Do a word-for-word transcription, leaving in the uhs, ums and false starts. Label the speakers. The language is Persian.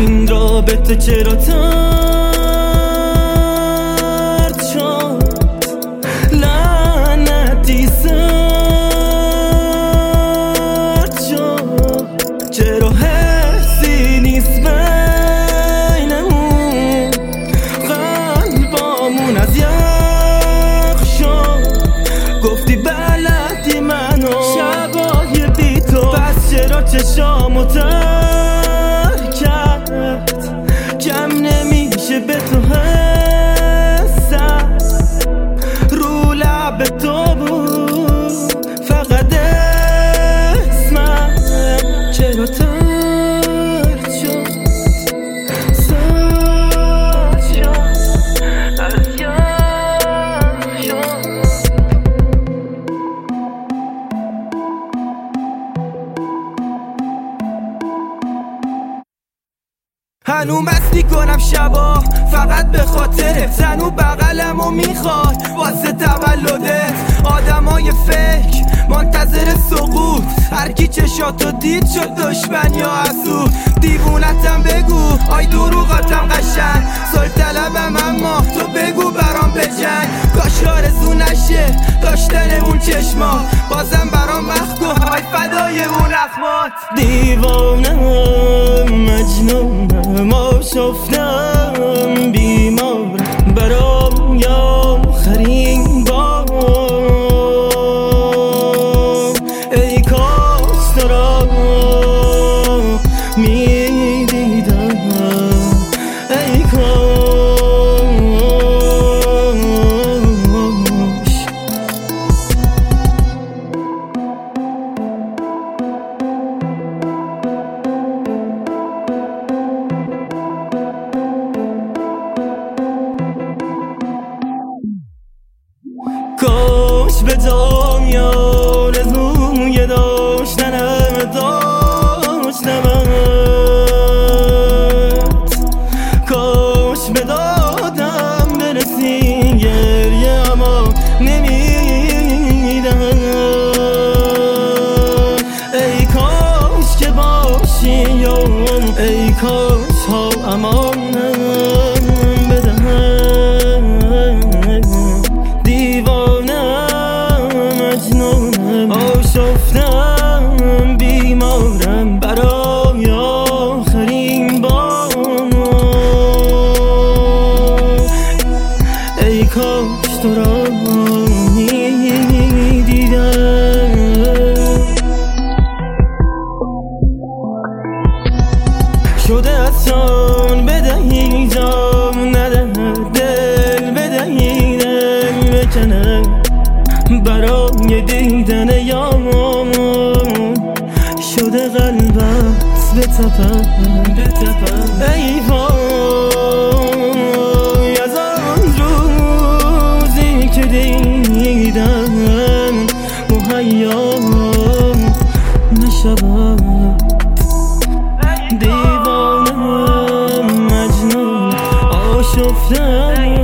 Speaker 1: این رابطه چرا ترد شد؟ لعنتی سرد شد. چرا حسی نیست بینمون؟ قلبامون از یخ شد. گفتی بلدی منو شبای بی تو، پس چرا چشامو تر کرد؟ کم نمیشه به تو حسم، رو لب تو بود فقط اسمم. چرا ترد شد؟ سرد شد از یخ شد. هنو مستی کنم شبا فقط به خاطرت، زنو بغلمو میخواد واسه تولدت. آدمای فکر منتظر سقوط، هرکی چشاتو دید شد دشمن یا حسود. دیوونتم بگو آی دروغاتم قشنگ، صلح طلبم اما تو بگو برام بجنگ. کاش آرزو نشه داشتن اون چشما، بازم برام مخکو های فدای اون اخمات. دیوانم مجنونم آشفتم بیمارم برام یا آخرین بار. ای کاش تو را میدیدم، ای کاش. کاش به دنیا آرزوی داشتنم داشتمت، کاش به دادم برسی گریه اما نمیدم. ای کاش که باشی ای کاش ها امانم بدهم. آشفتم بیمارم برای آخرین بار. ای کاش تو را میدیدم. شده آسان بدهی جام ندهد، دل بدهی دل بکنه برای دیدن یامون. شده قلبت بتپم ای وای از آن روزی که دیدم مهیا نشود. دیوانم مجنون آشفتم